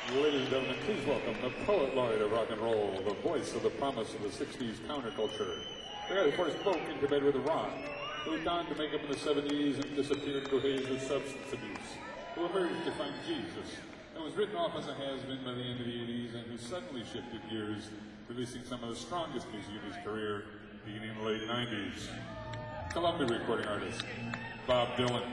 Ladies and gentlemen, please welcome the poet laureate of rock and roll, the voice of the promise of the 60s counterculture. The guy who first broke into bed with rock, who moved on to make up in the 70s and disappeared into a haze of substance abuse, who emerged to find Jesus, and was written off as a has-been by the end of the 80s, and who suddenly shifted gears, releasing some of the strongest music of his career, beginning in the late 90s. Columbia recording artist, Bob Dylan.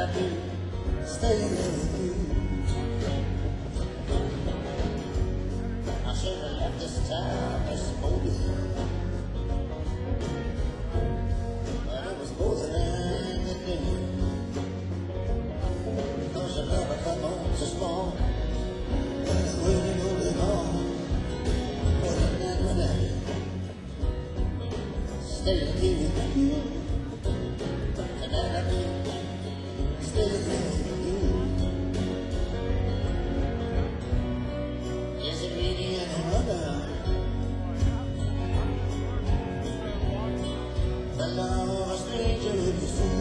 I do stay there with you. I should have left this time, I suppose. But it was both an and a day. Cause you never come on so strong. And it's waiting only long. But I'm not gonna stay here with you. Tonight I do stay here with you. Is it really any wonder? The love of a stranger you see.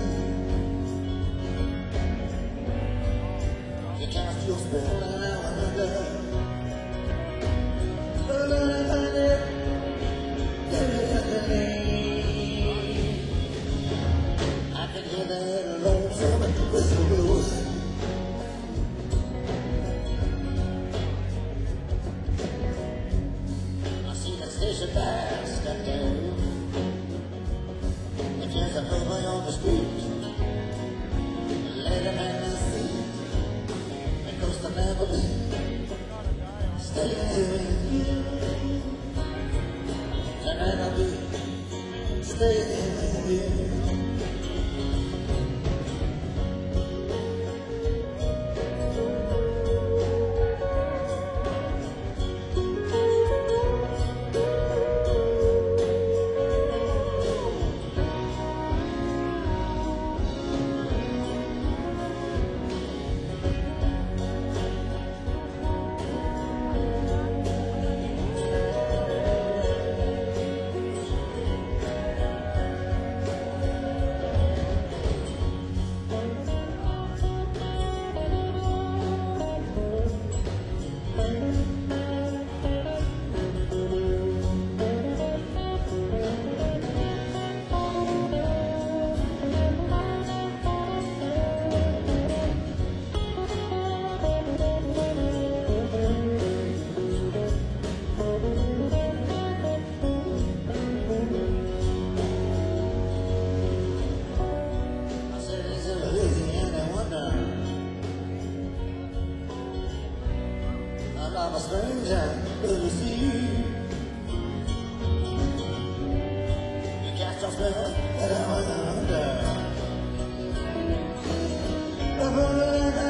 You cast your spell and I wonder. I can hear that lonesome whistle blues. I see the station pass that day. It is a boy on the street. Let him have the seat. Because the never be staying here with you. Tonight I'll be staying here with you. I'm a stranger to the sea. You cast your spell and I was under. The moon and the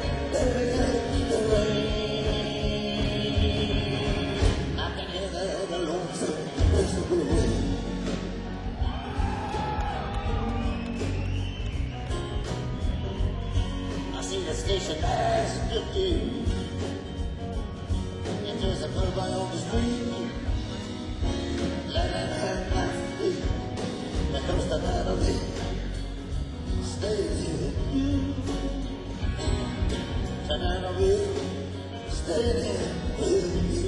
rain. I can hear the lonesome whistle blow. I see the station as 50. There's a boy on the street. Let him have my feet. There comes the melody. Stay here with you. Tonight I'll be staying here with you.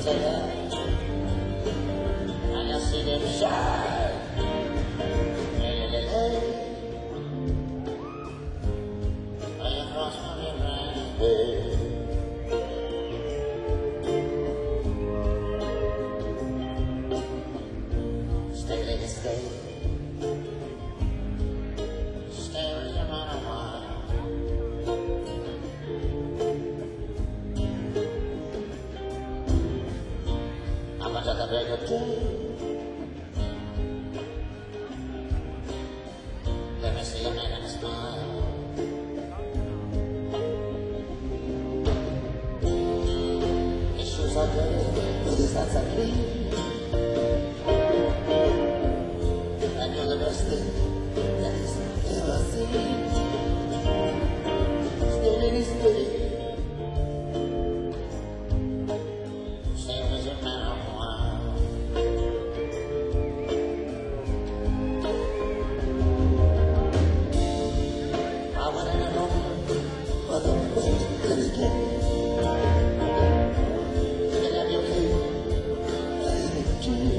say that, and you see them shine. Hey, hey, hey. Lay across my midnight bed. Stay, lady, stay. Stay with your man a while. I'm gonna take a break of day. Let me see your man and a smile. His shoes are dirty, but his hands are clean. And you're the best thing that he's ever seen. Still in his day. Stay with your man a while. I went in alone for the first that he came. You can have your cake, I eat it too.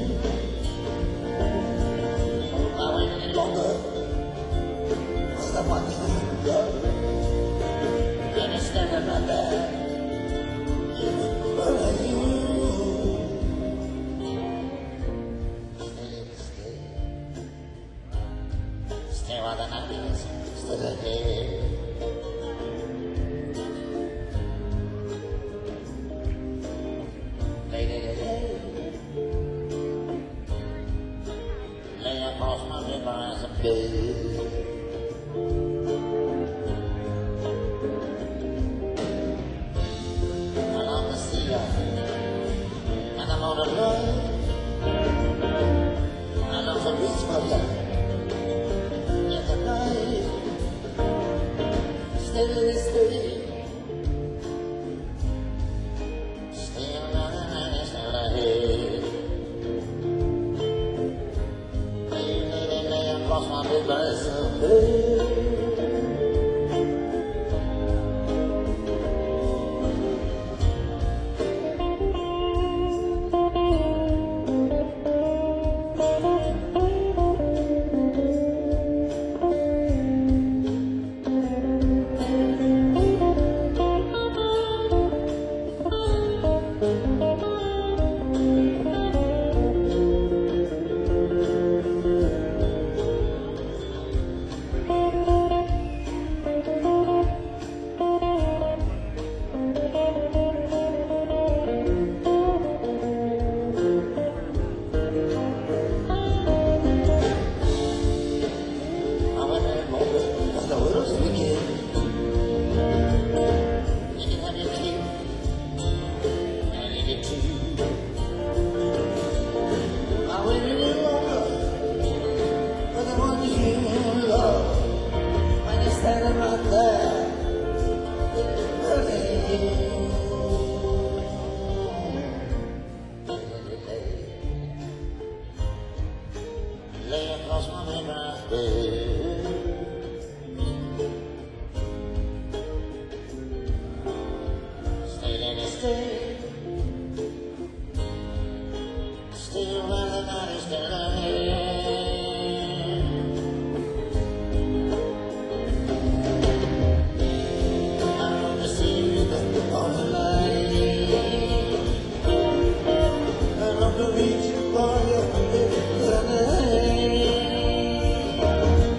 I went any longer for the one you love. And he's standing right there. Where are you? Stay. Stay while the night is still ahead. Lady, lay across my river as a bed. I love to see you, and I know the love. I love to reach for you in the night. Stay, stay. Stay around the night is still ahead. Lay across my river as a bed. Standing right there, lay across my midnight bed. Stay, lady, stay. Stay while the night is still ahead. Reach for your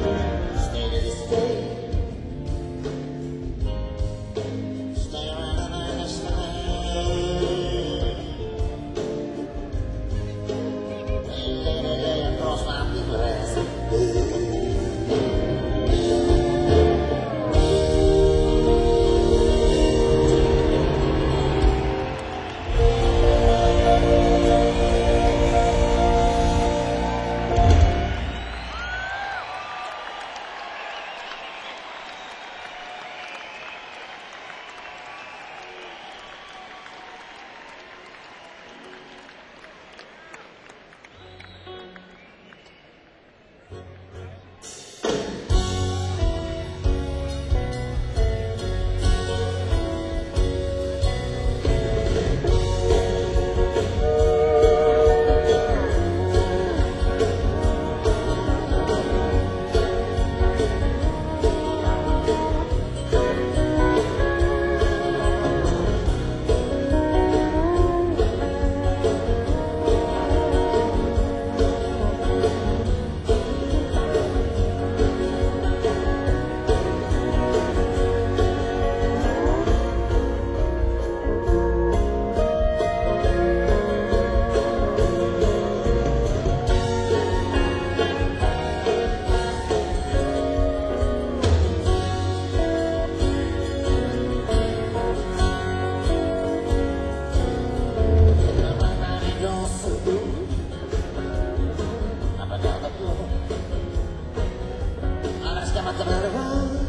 Nothing but a run.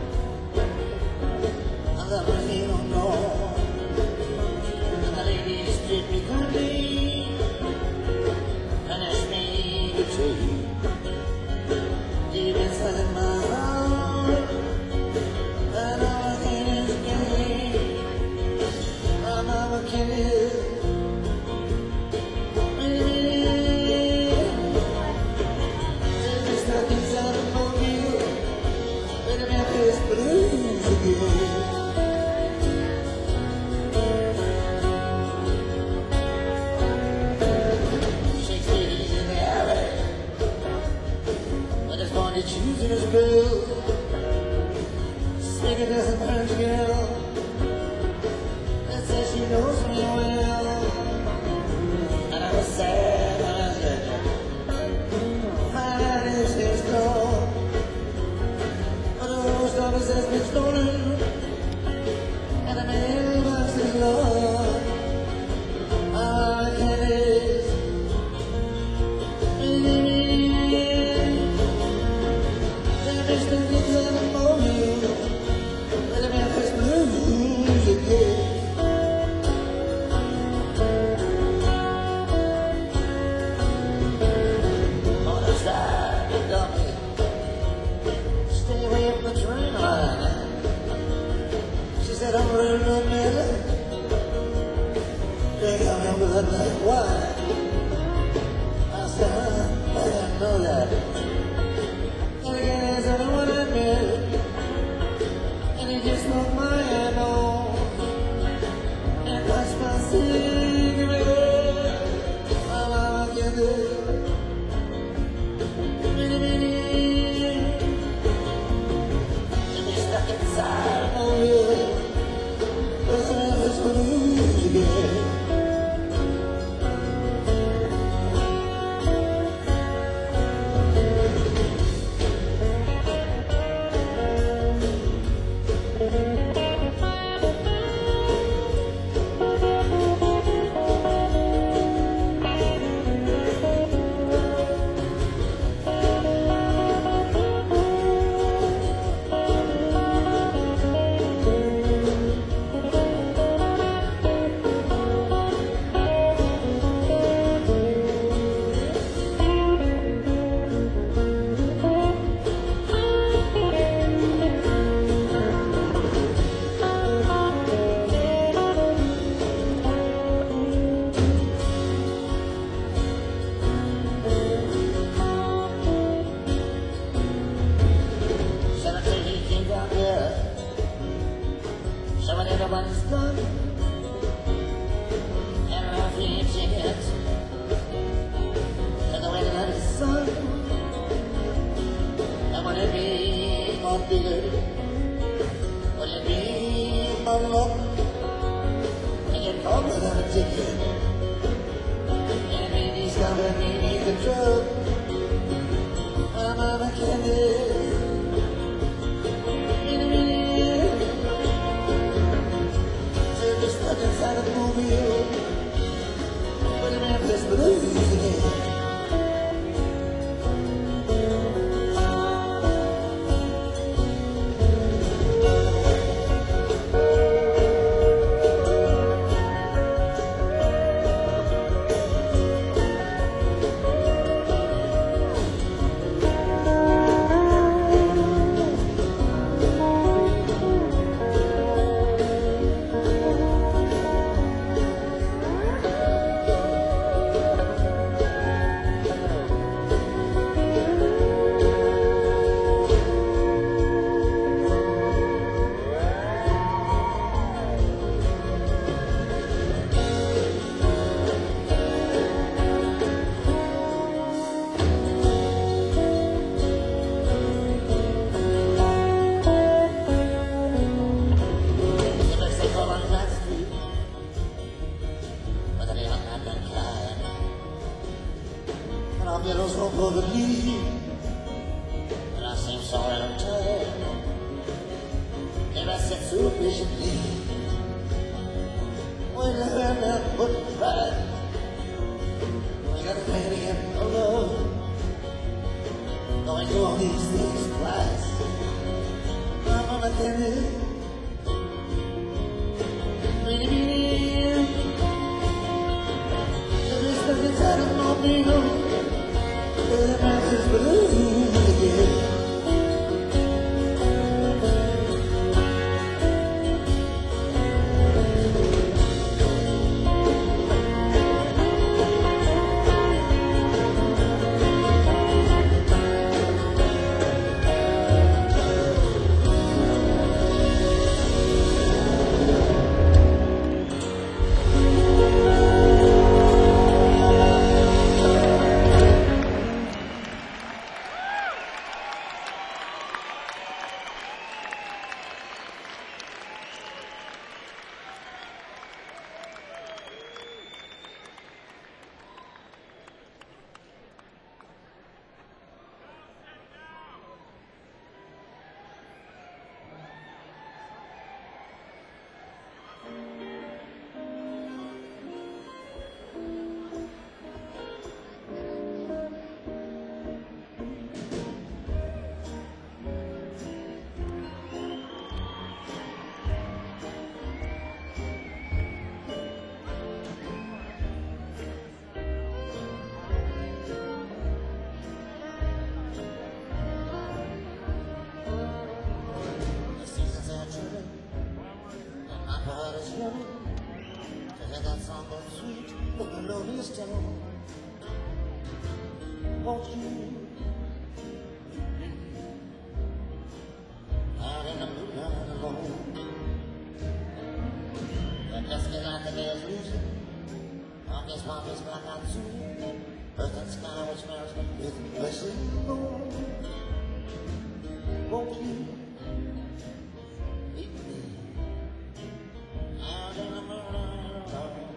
I love her, he don't know. And the ladies treat me kindly, and ask me to tea. Deep inside my heart, I know I can't escape. I know I can't. Choosing his bill, singing as a French girl that says she knows me well. And I was sad when I said, my life is his door. But the post office has been stolen, and the mailbox is lost. All I can is I'm ready to admit it. Think I remember that night. Why? I said, I didn't know that. And again, as anyone admit it. And he just took my hand on and touched my cigarette. All I can do. And be stuck inside of you. Everyone's done, and I can't ticket to the wedding of his son. And would it be more bigger? Would it be more luck? And you called me on a ticket, and maybe he's gonna need the drug. I'm on a candy. Inside of the mobile, but in Memphis blues again. Yellow's no over me, and I seem so out of time. Never sit so patiently. When I learn that put pride, we got a man again alone. Going through all these things twice. gonna carry baby. Every step you take is gonna be good. The night is blue again. Won't you out in the moonlight alone? The dusky light the day is losing. August markets black out soon. Earth and sky which smells with blessed moon. Won't you meet me out in the moonlight alone?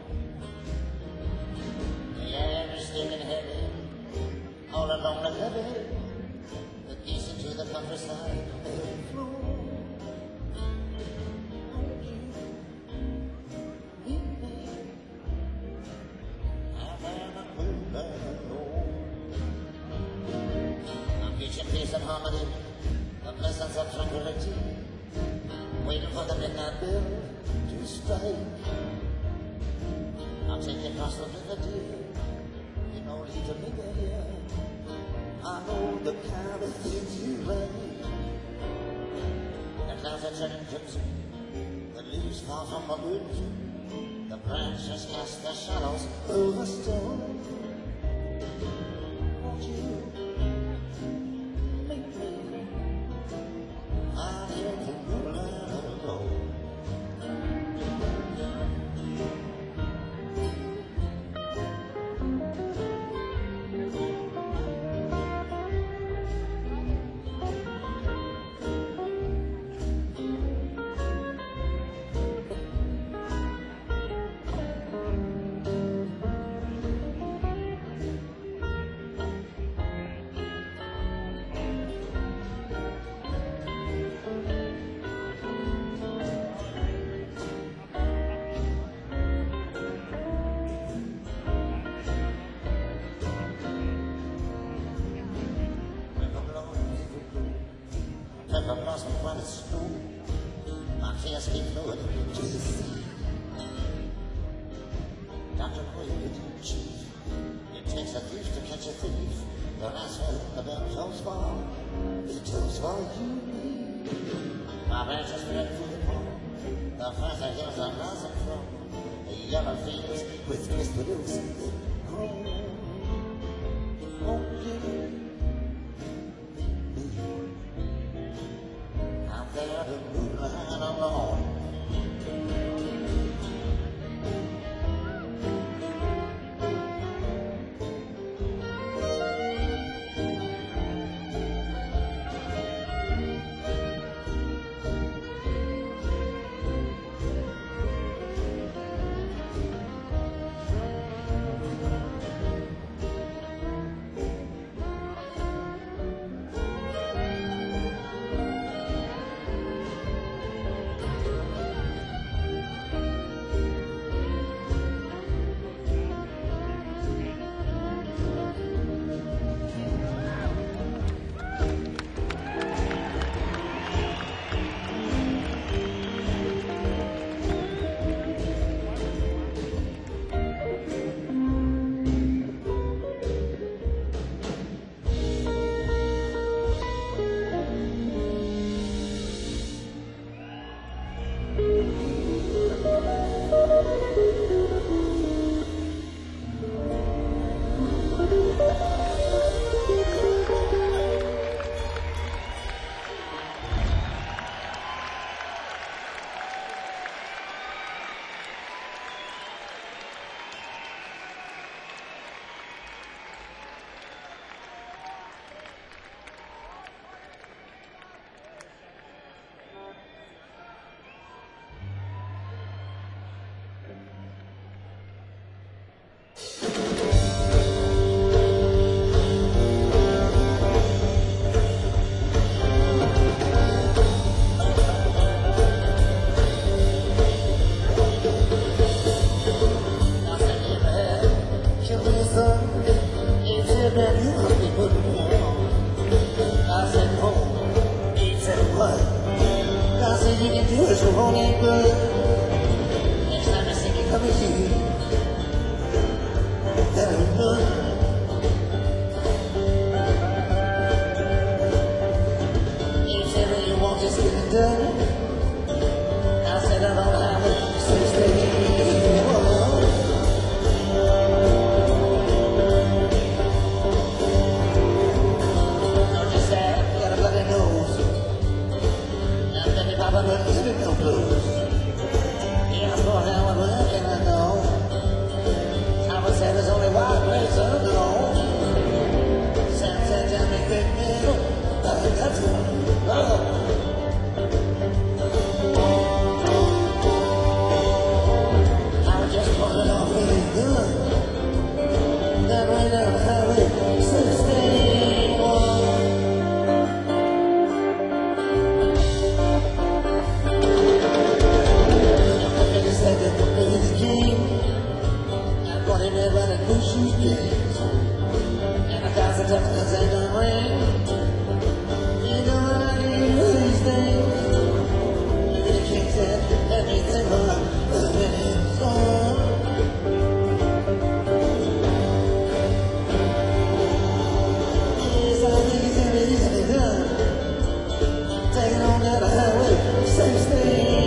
The air is still and heavy. All along the levee, the geese into the countryside, they flew. Won't you meet me out there in the moonlight alone? I'm preaching peace and harmony, the blessings of tranquility, waiting for the midnight bell to strike. I'll take you across the river, dear. You know, leave the river here. I know the kind of things you like. The clouds are turning crimson, the leaves fall from the woods, the branches cast their shadows over stone. Won't you meet me out here in the moonlight alone? The blossom when it's snow, my tears keep flowing to the sea. Dr. Quaid, chief, it takes a thief to catch a thief. Don't ask where the bell tolls for, it tolls for you and me. My branches spread through the pond, the further hills are rising from the yellow fields with twisted oaks that grow. Won't you there the moonlight alone? on that road. Next time I see you coming to you, that ain't good. You say what you want, just get it done. I'll set up on the highway 61. Don't just say, you got a bloody nose. I'm thinking Papa wouldn't give it no blues. Yeah, I'm going down with work and I know. I would say there's only one place unknown. Sam said, tell me quick, middle. That's one. I was just pulling off really good. That right down the highway 61. Blue shoes jeans and 1,000 times ain't gonna ring. You know what I need these things. You get a kick that anything but a minute song. Yes, I think it's gonna be easily done. Taking on down the highway 16.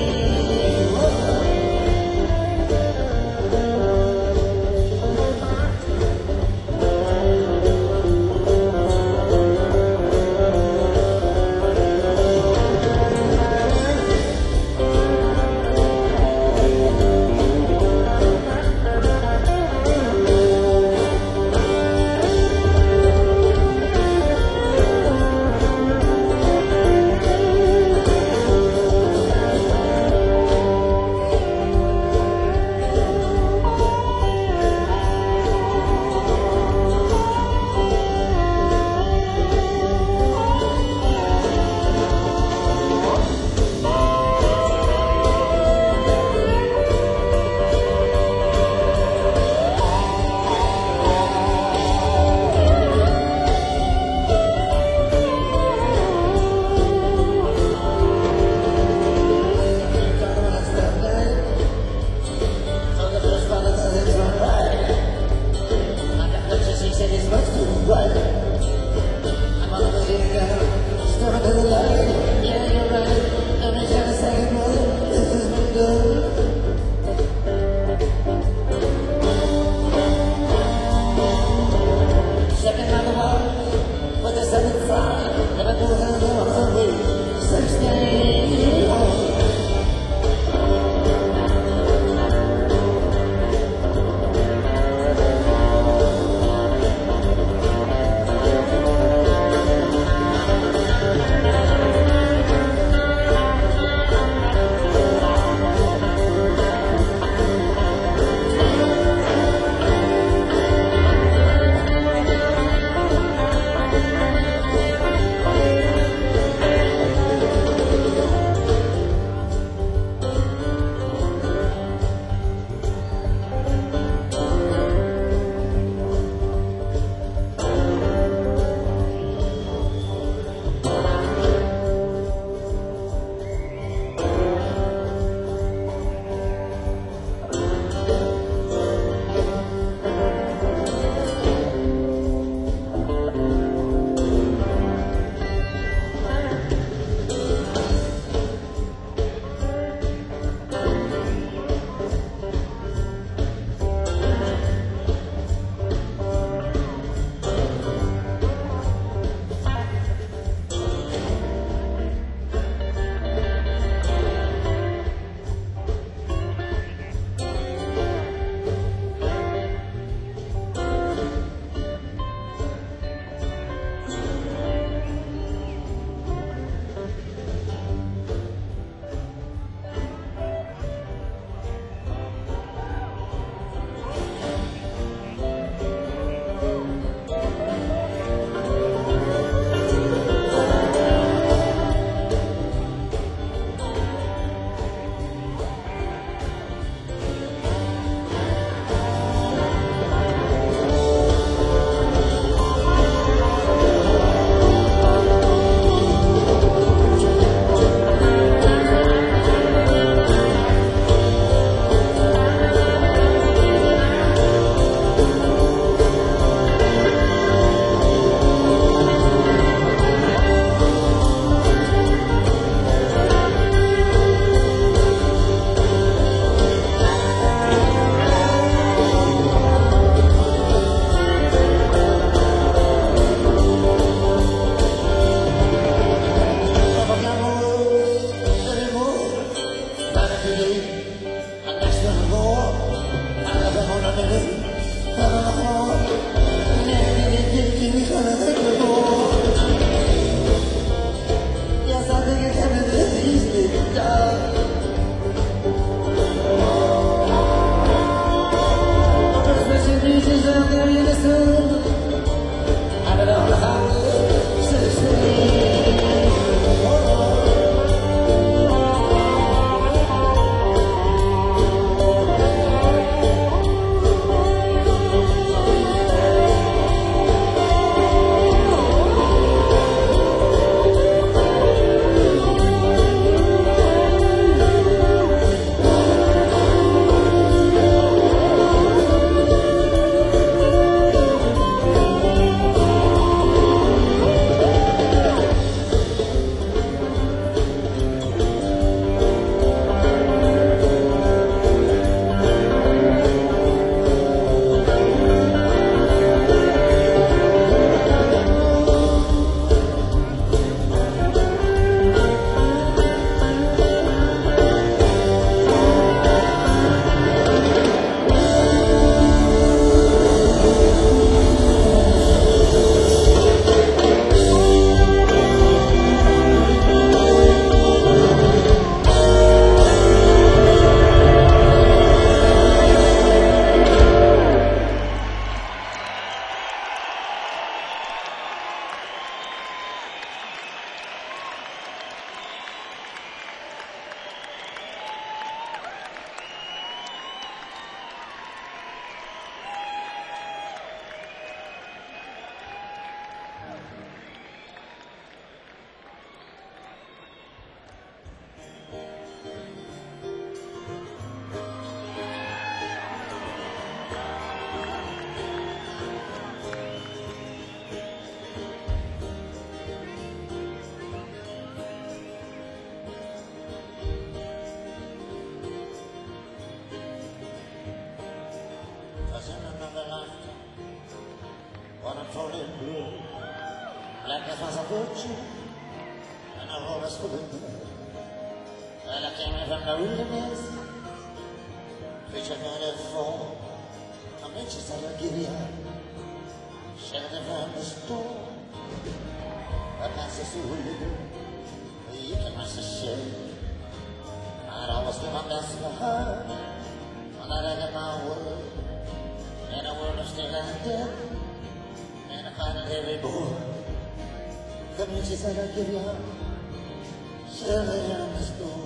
was a virtue, and a horse full of blood. Well, I came in from the wilderness, preaching on the fall. I met you, said I'll give you shelter from the storm. I pass the soul, you can rest assured. I'd always do my best for her, when I let in my word. In a world of still and death, and I find it every boy. Come here, she said, I'll give you shelter from the storm.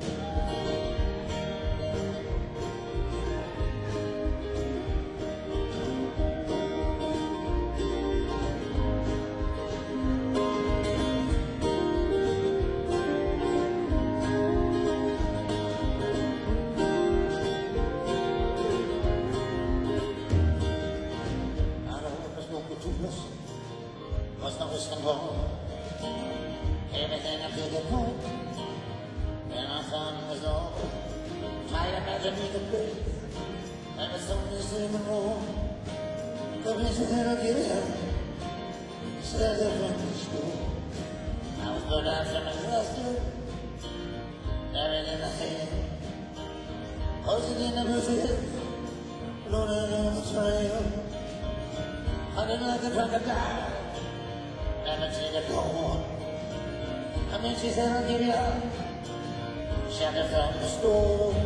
Was no risk involved. Everything I could get home, and I found it was all. Tried to imagine me the place, and it's only sleeping wrong. The reason that I give it up, said it from the school. I was put out from exhausted, buried in the hay. Posted in the bushes, loaded on the trail. Hunting like a crocodile, never see the dawn. I mean, she said, I'll give you shelter from the storm.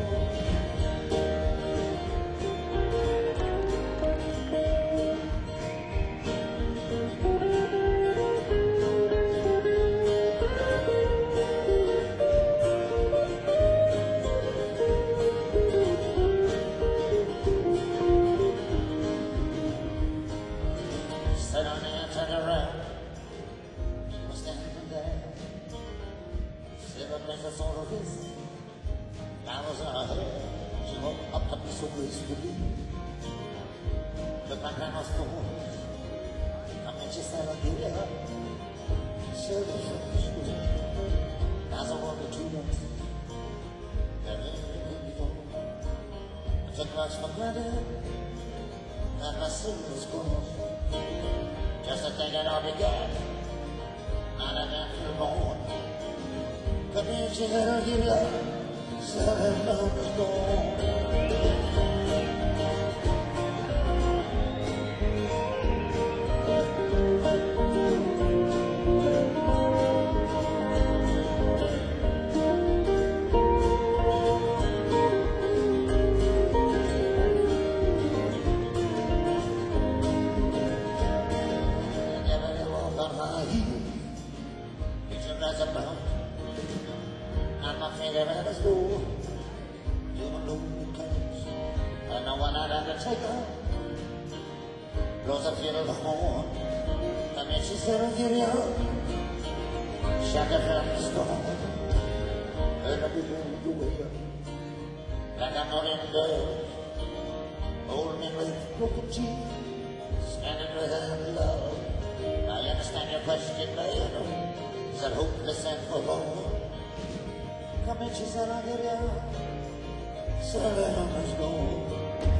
Sat on there, turned around. She was standing there. Silver places all of this. Flowers on her hair. She walked up to me so gracefully. Looked like I was born. I mean, she said, I'll give you shelter from the storm. As I walked to them, there ain't before. I took much for granted, and my soul was gone. Just to think it all began, and I got you born. Come here, she said, I'll give you shelter from the storm. And my finger at his door, to the lonely place, and no one had ever taken. Blows a fiddle the horn, and then she said, I'll give you shelter from the storm. And I'll be blown away, like I'm not in love. Old men with broken teeth, standing with her in love. I understand your question, babe. Is that hopeless and forlorn? Come and she said, I'll give you shelter from the storm.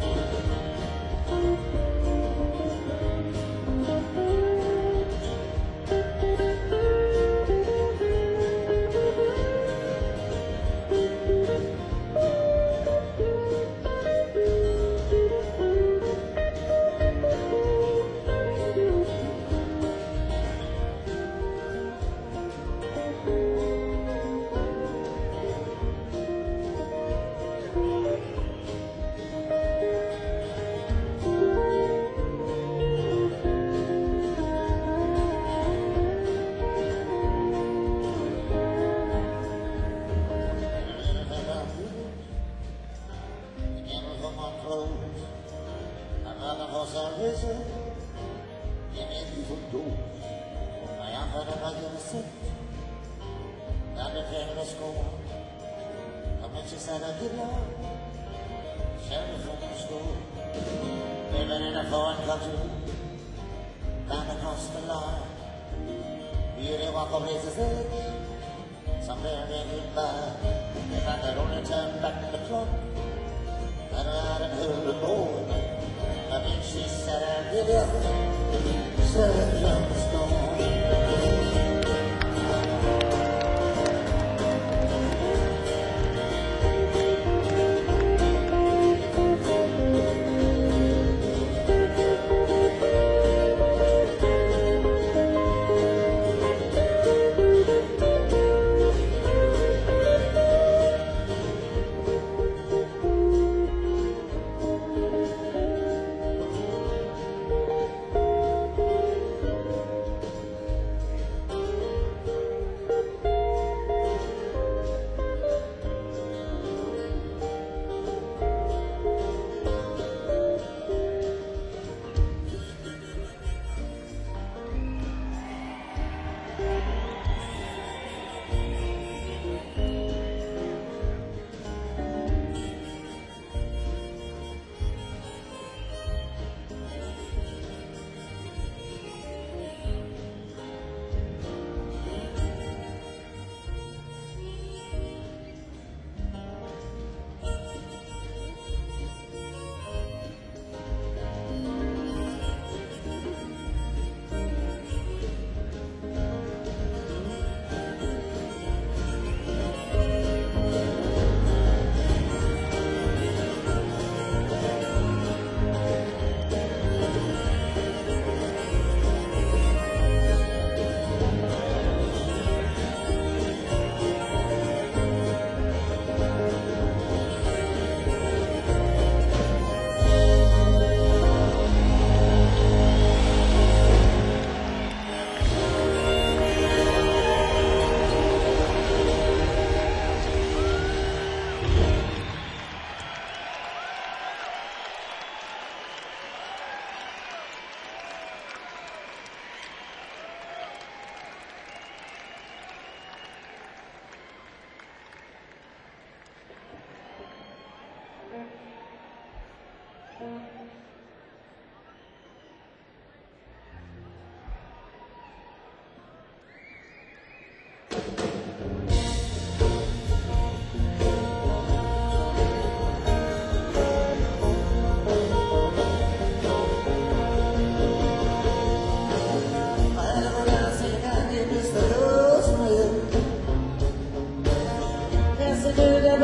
Give me a beautiful dose. I offered if I give a sip, not prepared to score. Come and she said, I'll give you shelter from the storm. Living in a foreign country, down across the line. Beauty walk a razor's edge, somewhere in goodbye. If I could only turn back the clock, I'd ride and hold the board. I mean, she said, I'll give you shelter from the storm.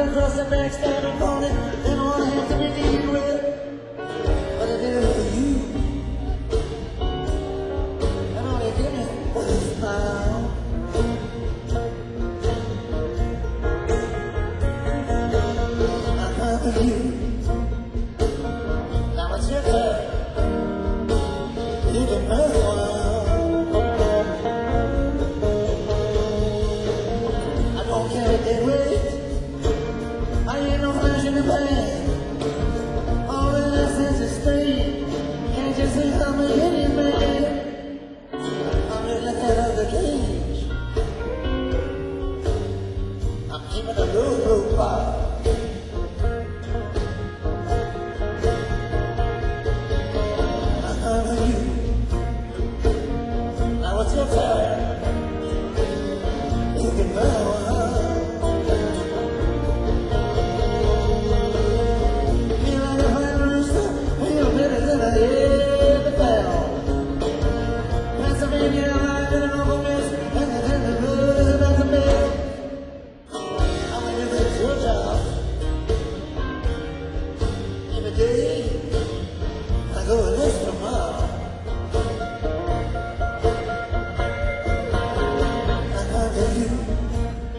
and cross and backstab and phone it. Then I wanna have to be dealing with. But I did it for you. And all you give me was a smile. I come for you. Now it's your turn. You can murder one. I don't care if they wait. I ain't no flash in the pan. All that essence is straight. Can't you see I'm a hitting man? I'm in the head of the cage. I'm keeping the blue bar. I come for you. Now it's your turn. You can murder one. Feel like a fine rooster. Feel better than I ever felt. Pennsylvania, I'm in an awful mess. And the blood is about to melt. I'm gonna do this your job. Every day, I go a extra mile. I come to you.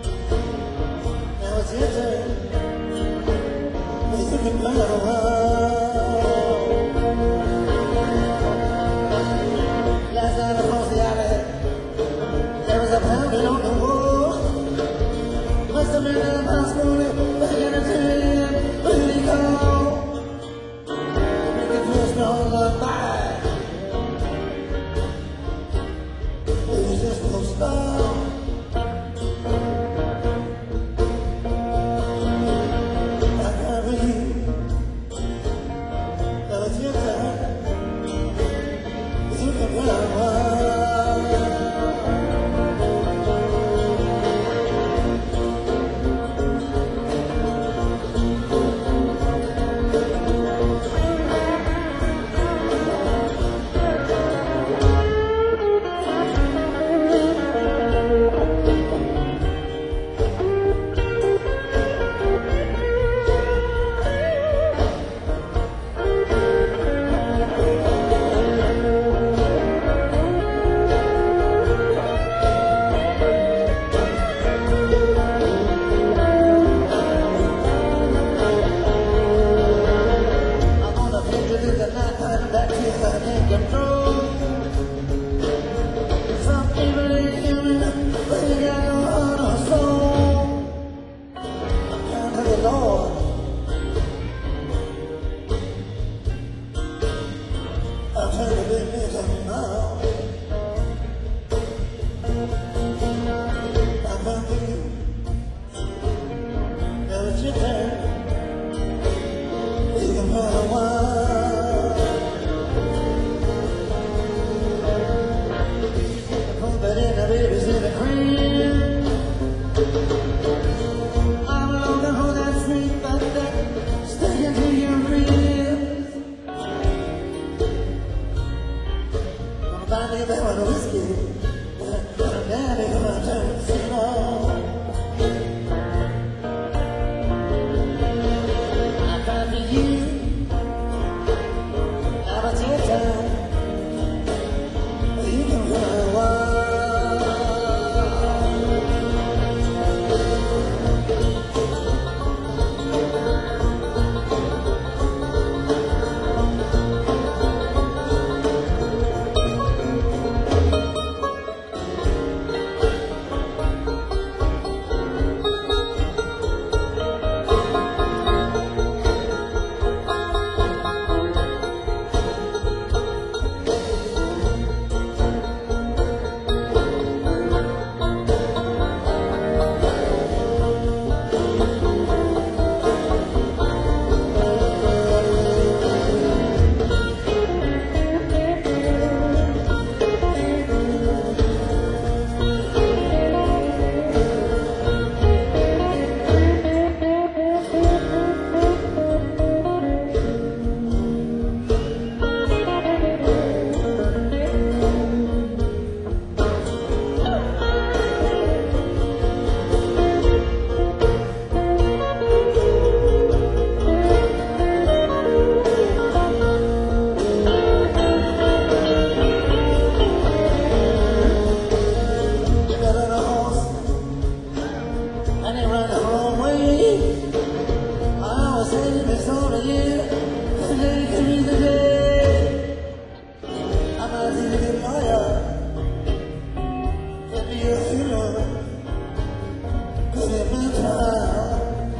in my trial.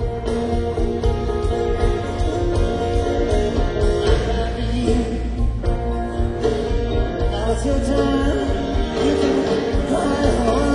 Now it's your time. You can cry on.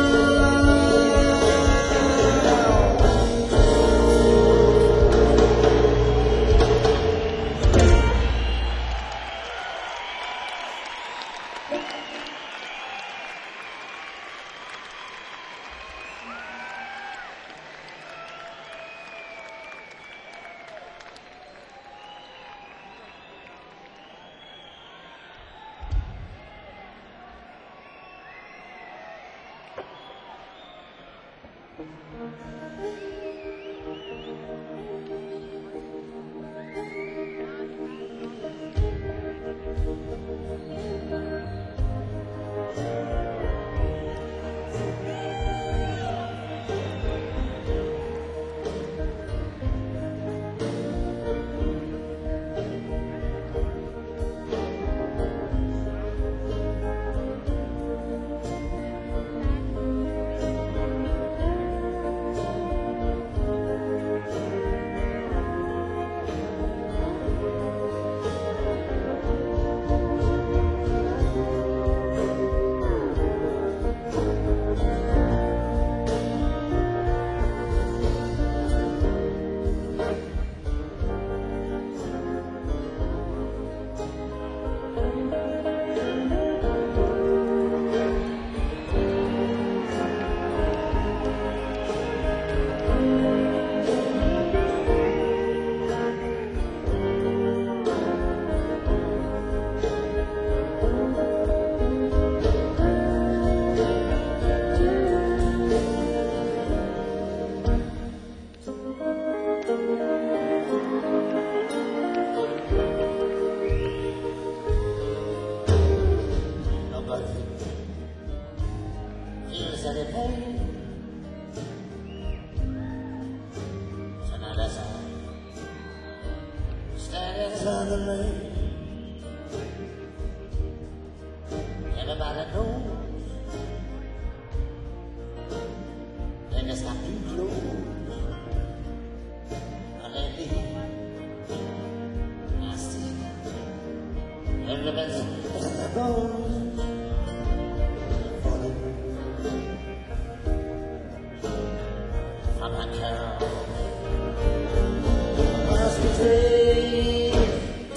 Feels any pain. So now that's all. Standing on the lane. Everybody knows. When they stop too close. And they leave. I see. Everybody's in the goes. I'm a cow. Must be brave,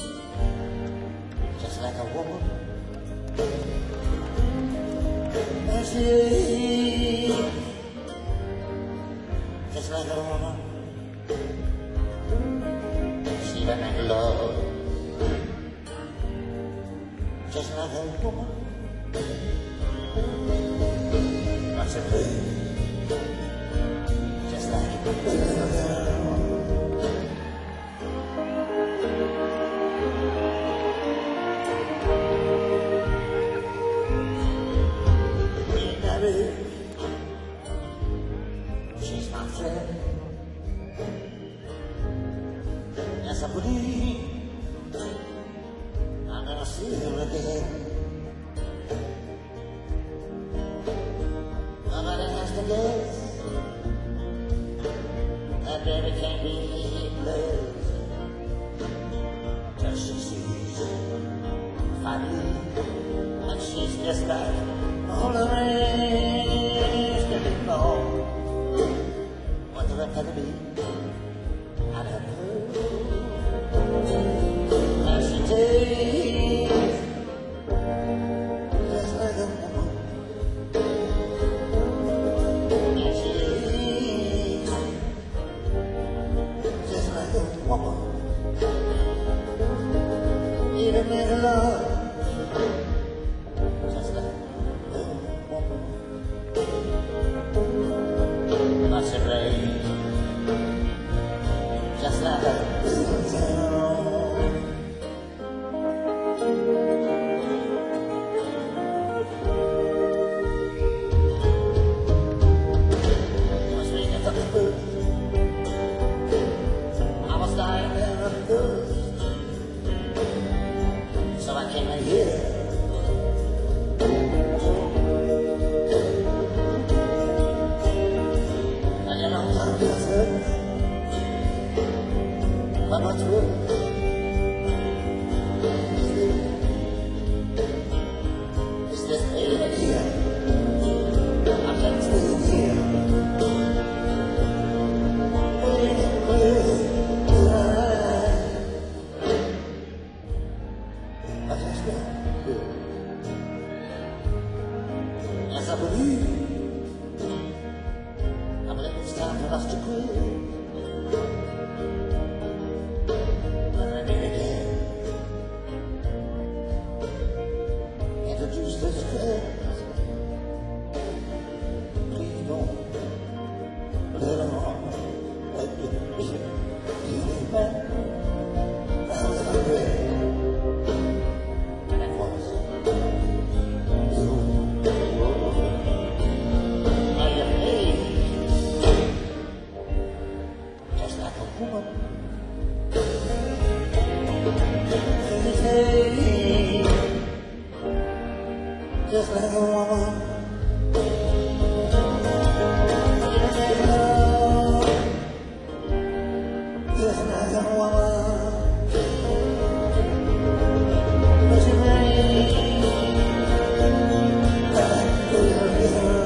just like a woman. And she, just like a woman. She done make love, just like a woman. Must be brave. She's my friend. Yes, I believe I'm gonna see her again. Nobody has to guess. That baby can't be blessed till she sees finally, and she's just like all the rest of it all. What the rest of me, I don't know. And she takes just like a woman, and she leaves God's will. It's this pain here. I can't stay here. I just got yes, I believe it's time for us to quit. But I need again. Introduce this class. Please don't let on like you man. That was ungrateful. And it was you. Now you hate just like a woman. You hate just like a woman. You make love just like a woman. But you bring back to your girl.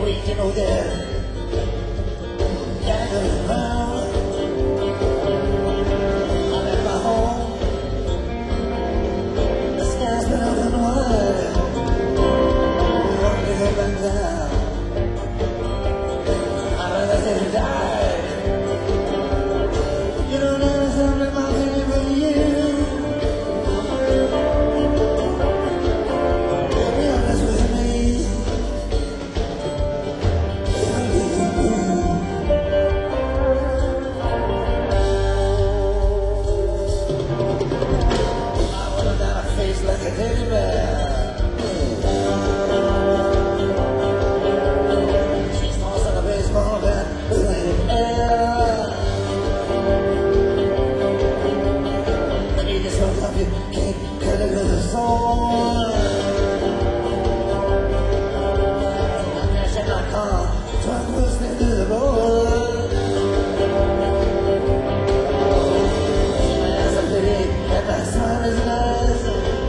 week, you know that. Gathering round, I'm at my home. The sky's been open wide. Want to go back down? I'd rather say to die. You know there's something my baby with you. Be honest with me. Like a teddy bear. She's more than a baseball bat in the air. When you just hook up, you can't cut it with a sword. I'm crashing my car, trying to push me through the road. That's a pity, and my smile is nice.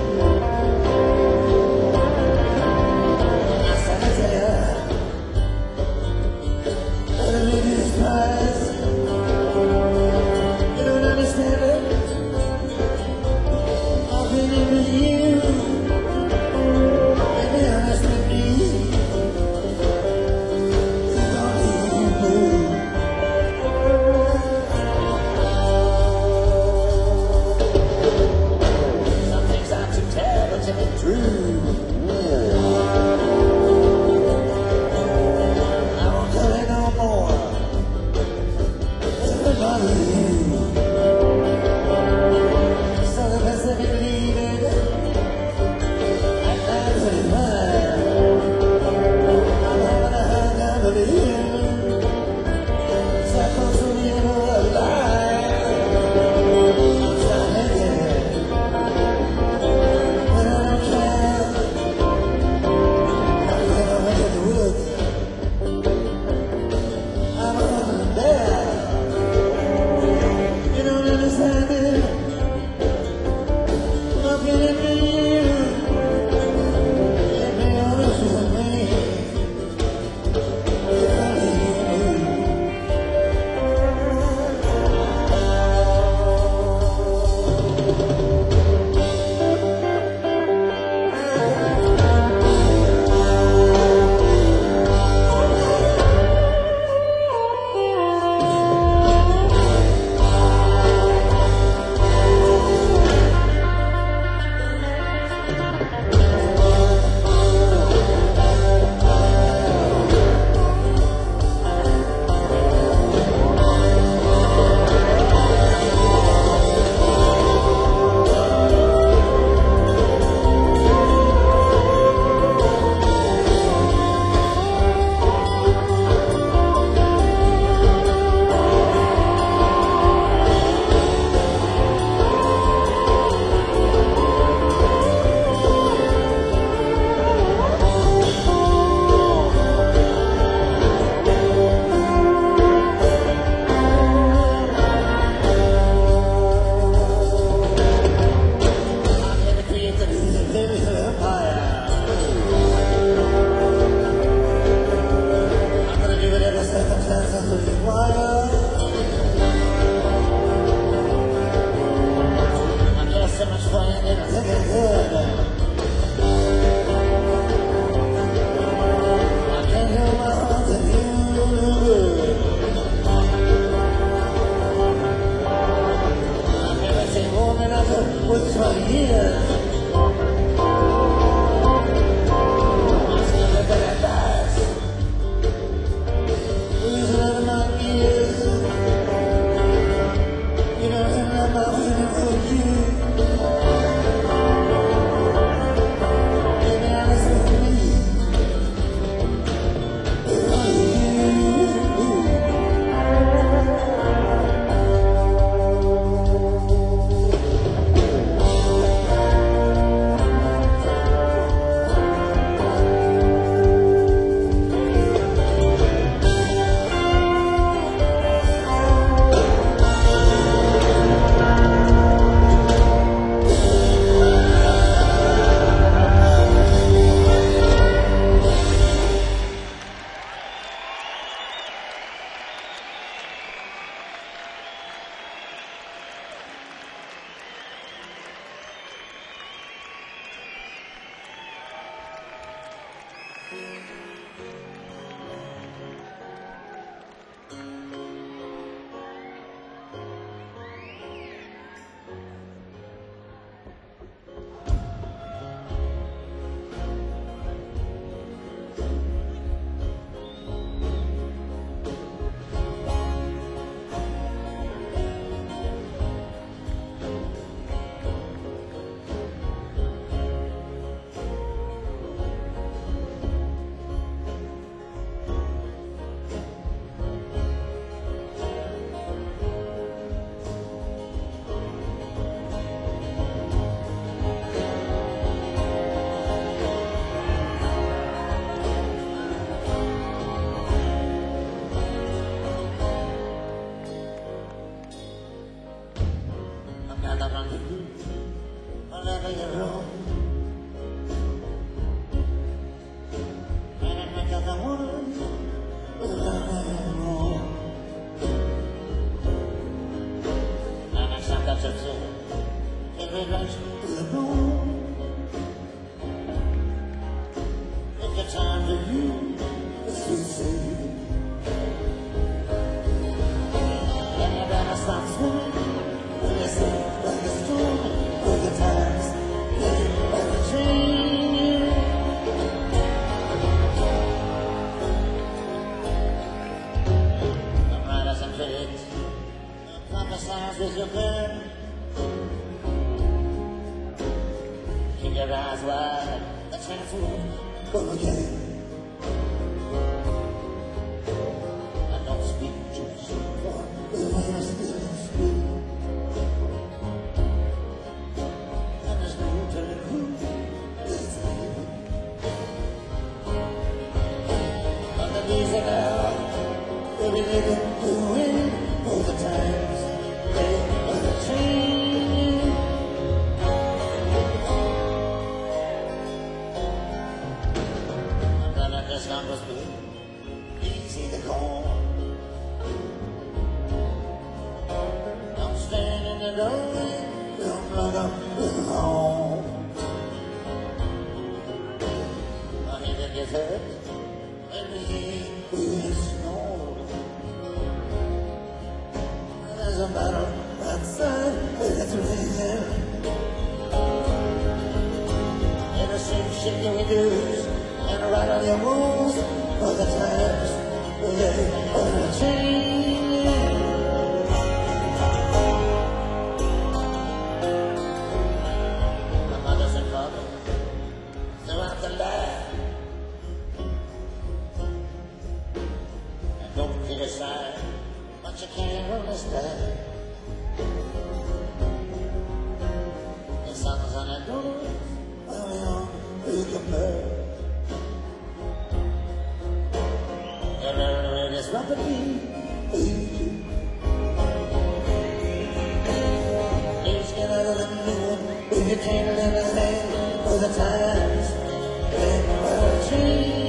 You don't understand it. I'll be with you. Be honest with me. It's all you do. Some things are too terrible to be true. I won't tell you no more. So the best I can leave it, and that's it, man. I'm having a hard time believing, so close to the end of the line. I'm trying to get it, but I don't care. Whenever you roam, and I make up the woman with nothing wrong. And I stop that to every right to the bone. If the time to you is to see, and you better stop swimming when you sink like a storm. The times ever change. I'm right as I'm fit. Prophesize with your pen. Keep your eyes wide. The chance will come again. I don't speak too soon for the way I still speak. Easy now, baby, living, doing all the times they are changing. I'm gonna just not was good, easy to go. I'm standing in the doorway, don't run up with the home. I need to get hurt. There's a battle outside, it's raging. And the same shit that we do, and right on your moves, all the times they are changing. My mothers and fathers throughout the land. Don't criticize, but you can't understand. The sun's on the door, well, you compare. Everywhere is rapidly aging. Each get out of the new, if you can't live in hand for the times they are changing.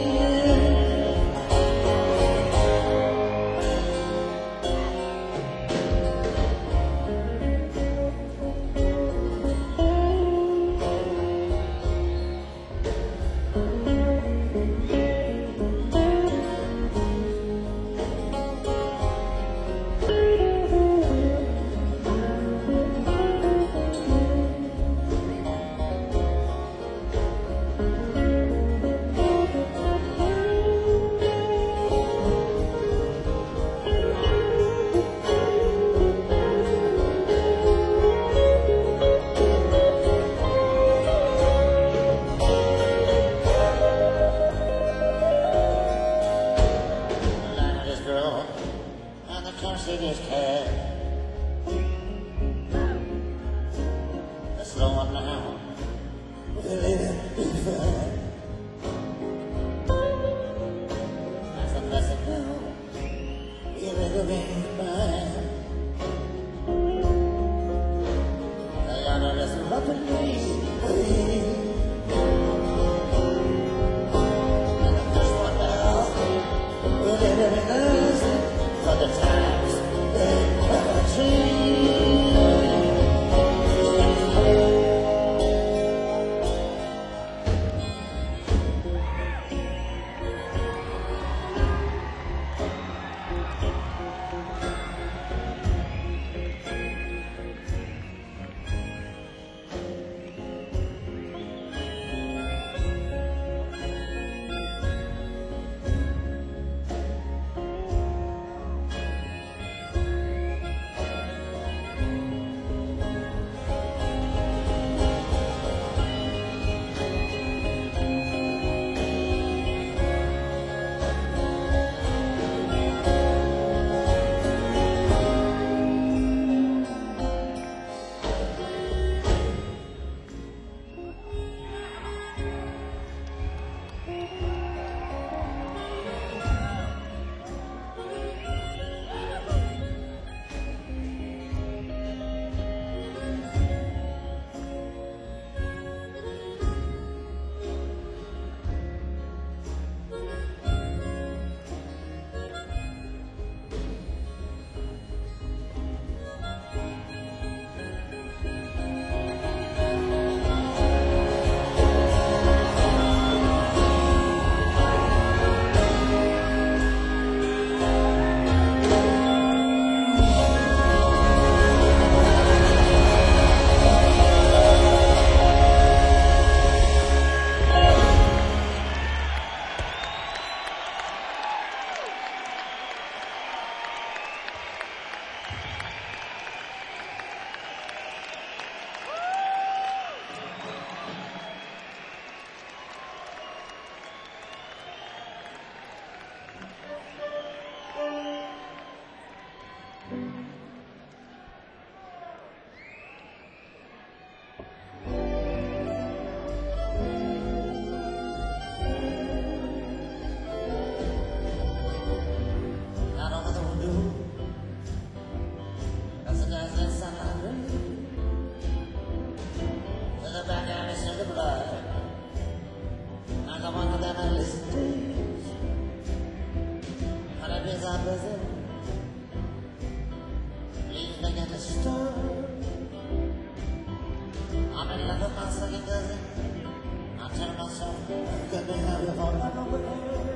Got me happy for nowhere.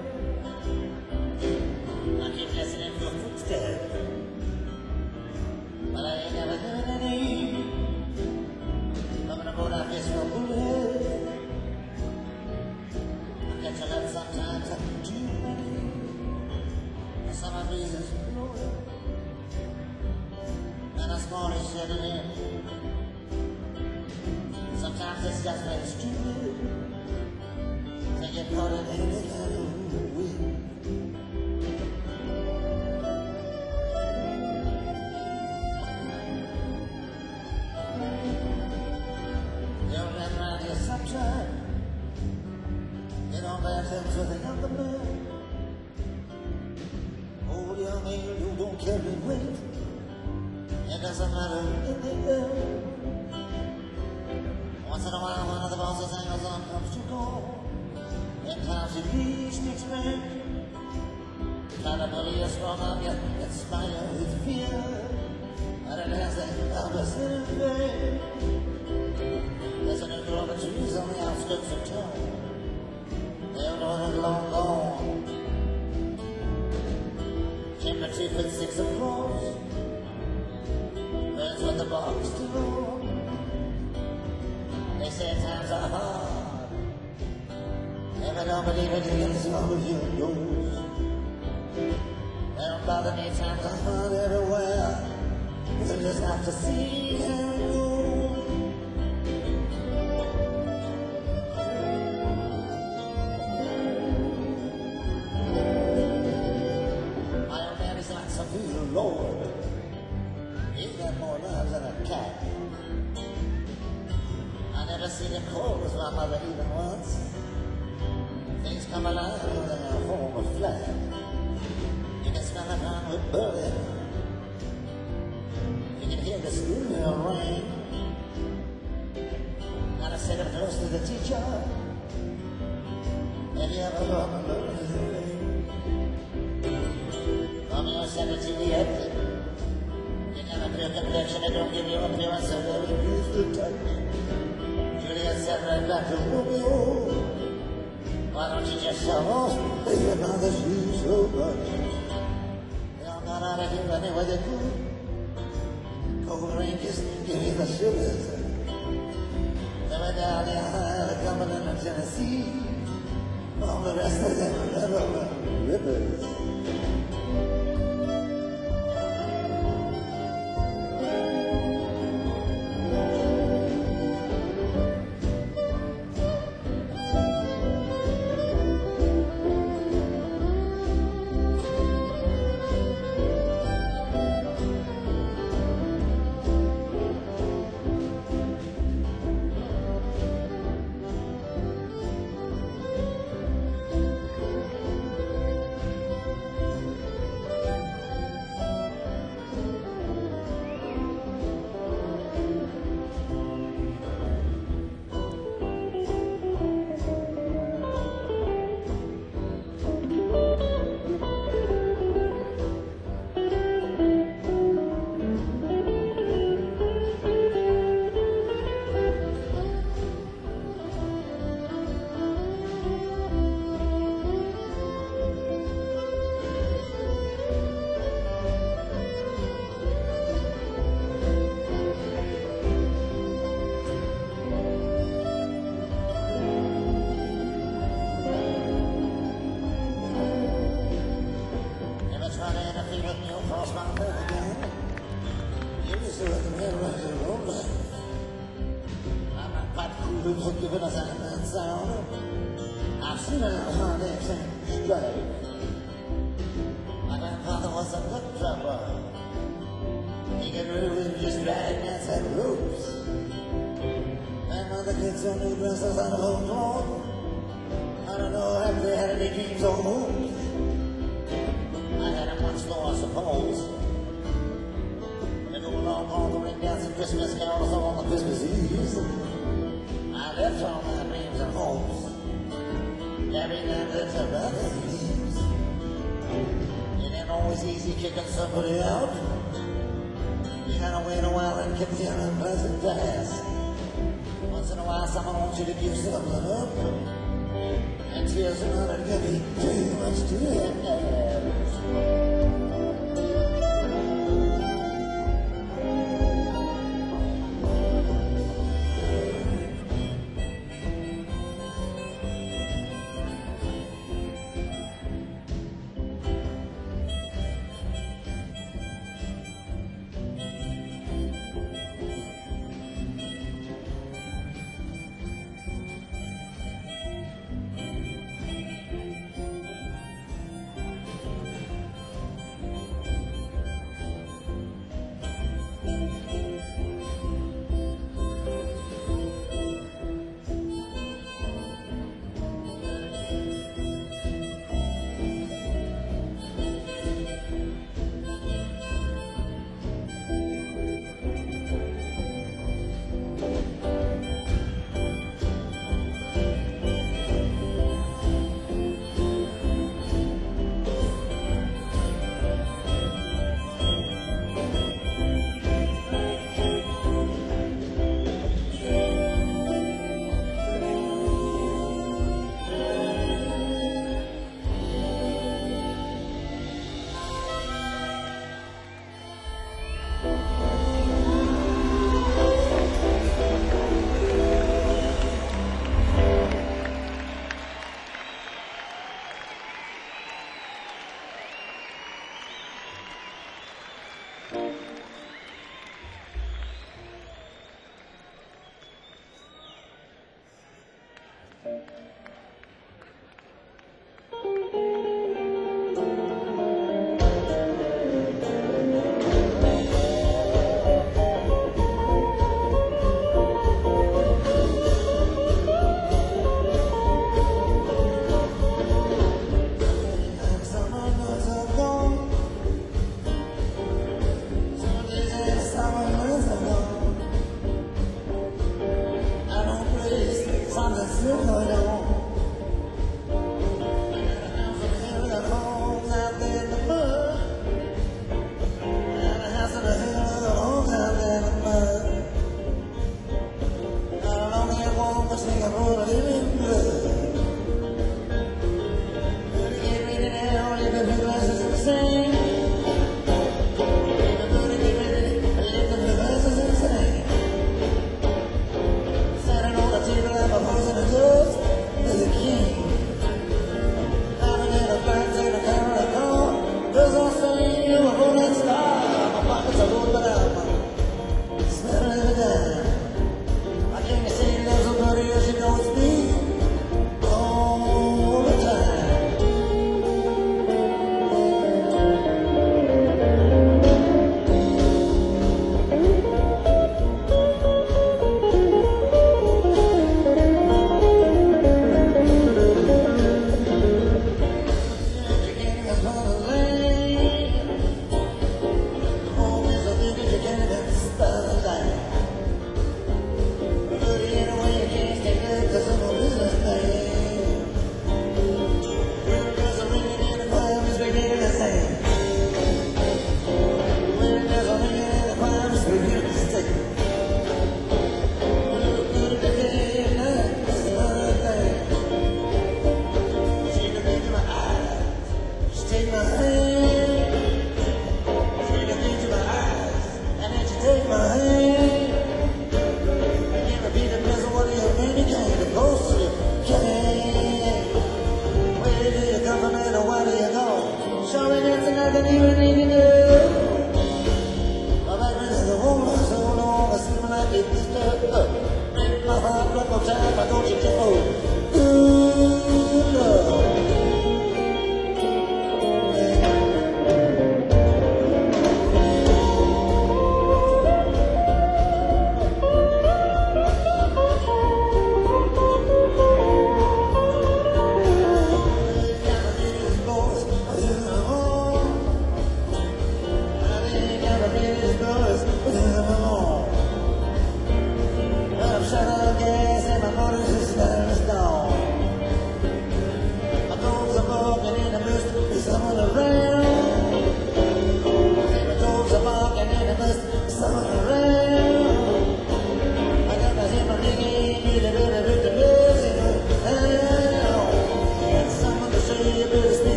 I keep listening for footsteps, but I ain't never heard any. I'm gonna go down this for bullet. I catch a lot sometimes, I'm too many. Summer breezes blowing, and a small is shedding in. Sometimes it's just like stupid to get caught in any kind of wind. Young men around here sometimes get on bad terms with the younger men. Old young man, you don't carry weight. It doesn't matter in the end. Once in a while, one of the bosses hangers on comes to go. In times you reach the extreme, try to bully you strong on you, inspire with fear. And it has that opposite effect. There's a new grove of trees on the outskirts of town. They're long gone. Timber 2 foot 6 across. Burns with the box to roll. They say times are hard. Never don't believe it is all of you knows. They don't bother me, times are hard everywhere. You just have to see how it goes. My old man is like some evil lord. He's got more lives than a cat. I never seen him cold as my mother even once. Things come alive when they're home or flat. You can smell it on with burning. You can hear the school ring. And I said it close to the teacher. Have you ever gone to learn anything? Romeo said it to the exit. You never feel complexion, it don't give you appearance of very used to touch. Juliet said right back to Romeo, why don't you just show off that your mother's you so much? They all got out of here anyway they could. Cold rain just give me the sugars. They went down the aisle of Cumberland and Tennessee. All the rest of them were never rivers. Giving us that sound. I've seen it on Sunday straight. My grandfather was a book dropper. He could really just drag nuts and ropes. And mother kids on new dresses out of old cloth. I don't know if they had any dreams or hopes. I had them once more, I suppose. They go along all the ring dance and Christmas carols on the Christmas Eve. I left all my dreams and hopes. Every night that's about the leaves. It ain't always easy kicking somebody out. You gotta wait a while and get the unpleasant task. Once in a while someone wants you to give something up. just another could be too much to handle.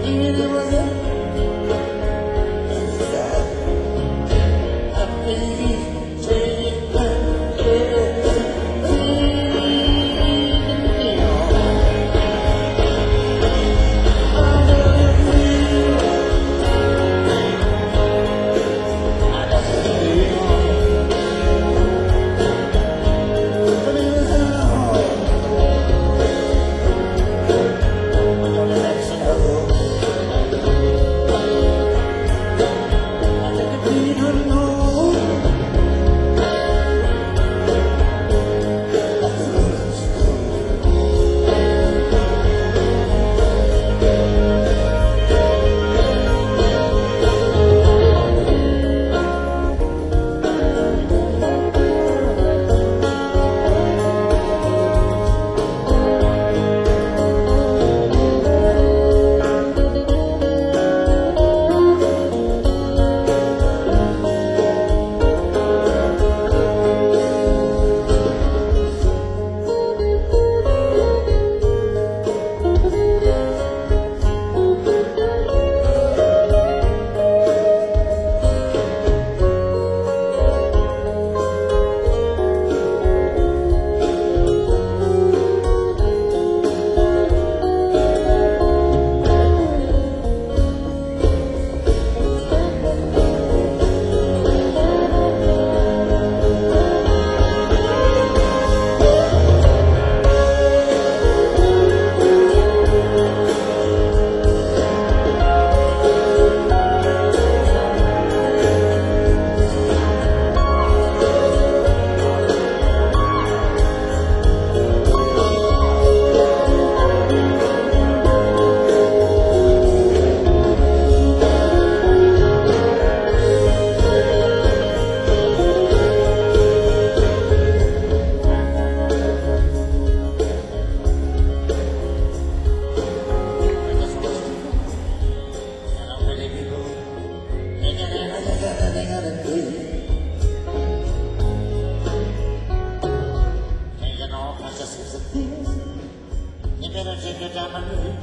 You better take your time and wait.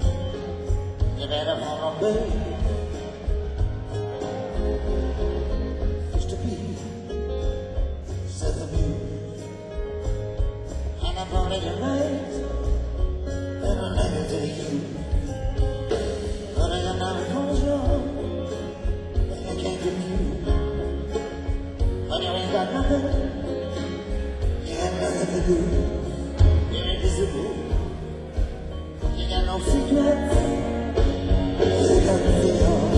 You better hold on, baby. Mr. B said the news, and I'm gonna your night, and I'll never tell you. But I got now comes wrong, and I can't give you. But you ain't got nothing, you got nothing to do. You're invisible. You got no secrets. You got nothing on.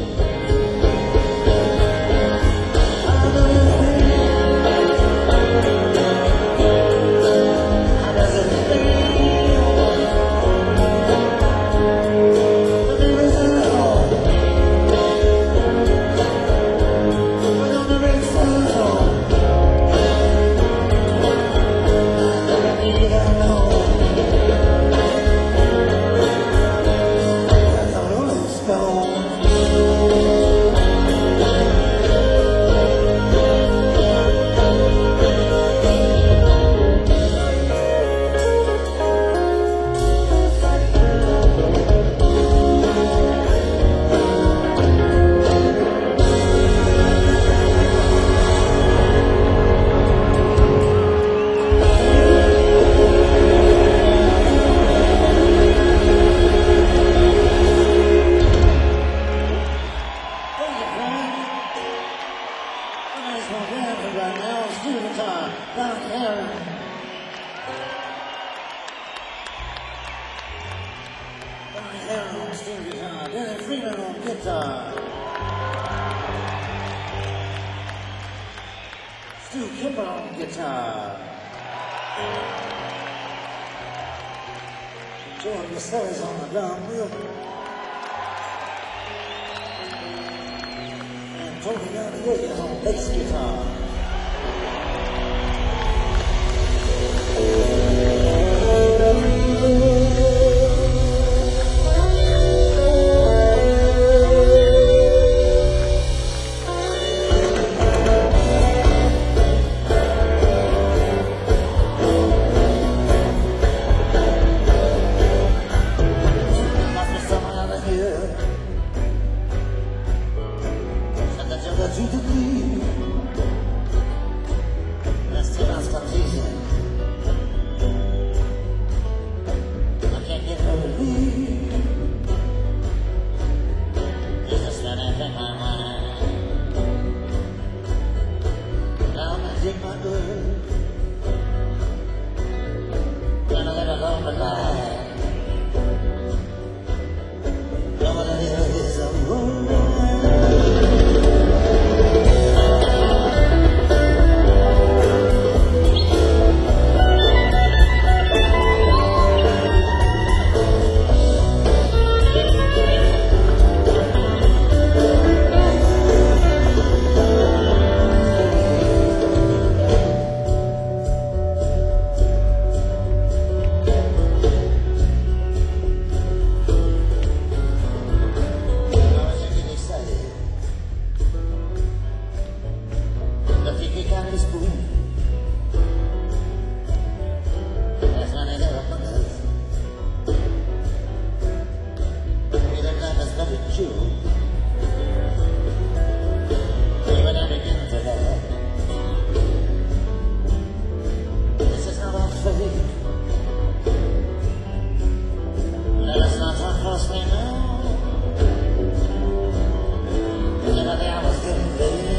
I know you feel. How does it feel? The baby's in the hall. We're gonna make fun of. You don't know. Right now, steel guitar, Don Aaron. Don Aaron on steel guitar, Denny Freeman on guitar. Stu Kipper on guitar. Joey Marcellus on the drum wheel. And Tony Garnier on bass guitar. After someone out of here. started June. When I begin to laugh, this is not all fake. Let us not talk first thing now. The other day I was getting late.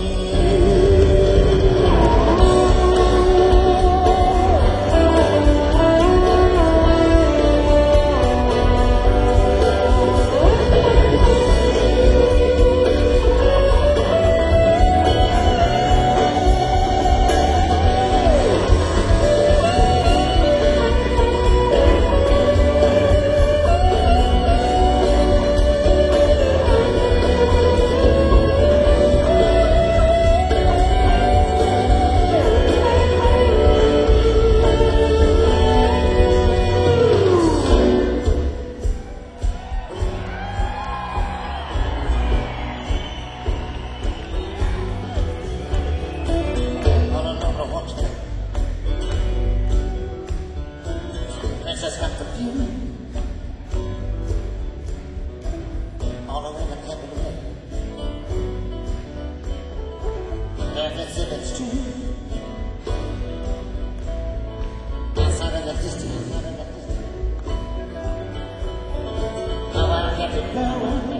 Princess got the view all the way to Cabaret. If it's true, outside of the distance, now I get to go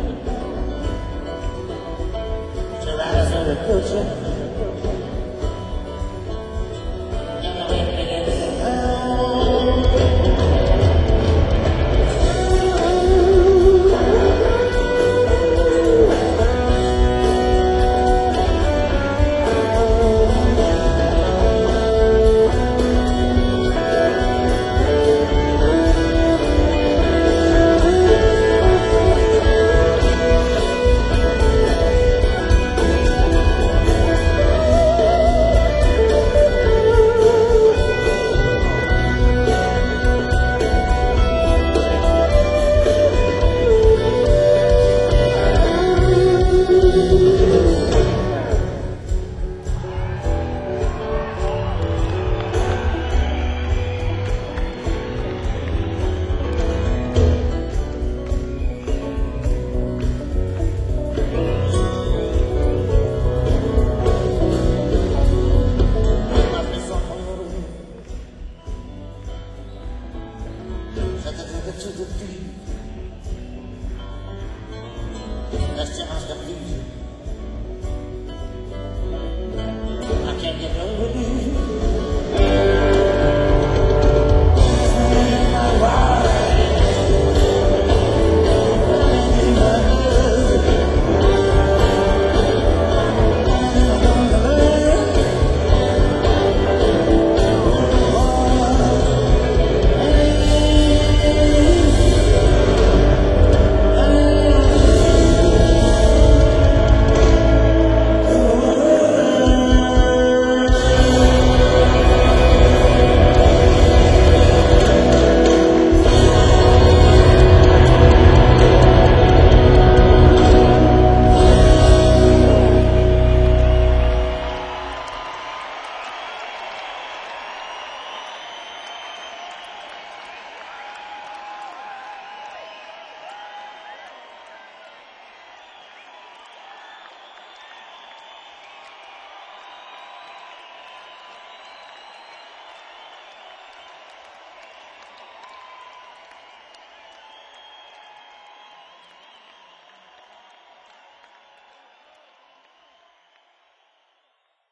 to ride us on the culture. To the deep, that's just the beauty.